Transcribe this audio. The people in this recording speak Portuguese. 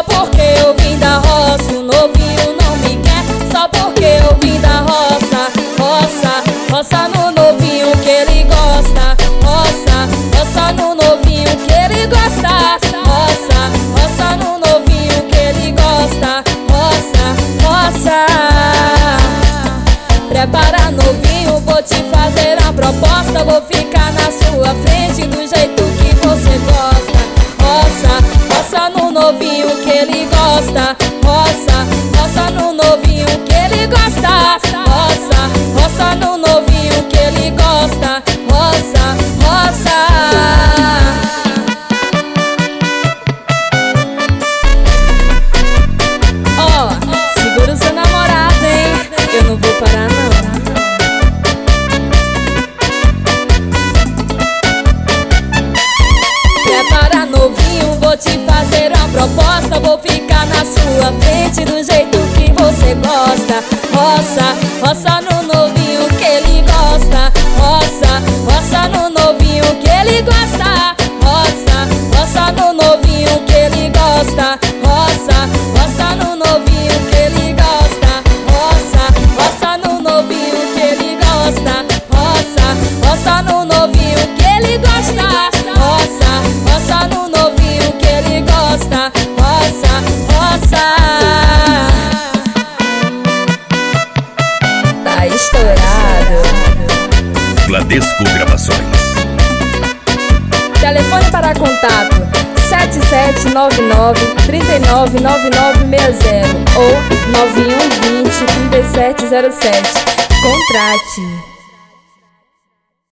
Só porque eu vim da roça, o novinho não me quer. Só porque eu vim da roça, roça, roça no novinho que ele gosta. Roça, roça no novinho que ele gosta. Roça, roça no novinho que ele gosta. Roça, roça. Prepara novinho, vou te fazer uma proposta. Vou ficar na sua frente do jeito que você gosta. Roça, roça no novinho que ele gosta. Roça, roça no novinho que ele gosta. Roça, roça no novinho que ele gosta. Roça, roça. Ó, segura o seu namorado, hein? Eu não vou parar não. Prepara novinho, vou te fazer uma proposta. Vou ficar na sua frente do jeito que você gosta. Roça, roça no novinho que ele gosta. Roça, roça no novinho que ele gosta. Roça, roça no novinho que ele gosta. Roça, roça no novinho que ele gosta. Roça, roça no novinho que ele gosta. Roça, roça no novinho que ele gosta. Roça, roça no novinho que ele gosta. Roça, roça. Tá estourado. Bradesco Gravações. Telefone para contato 7799-399960 ou 9120-3707. Contrate.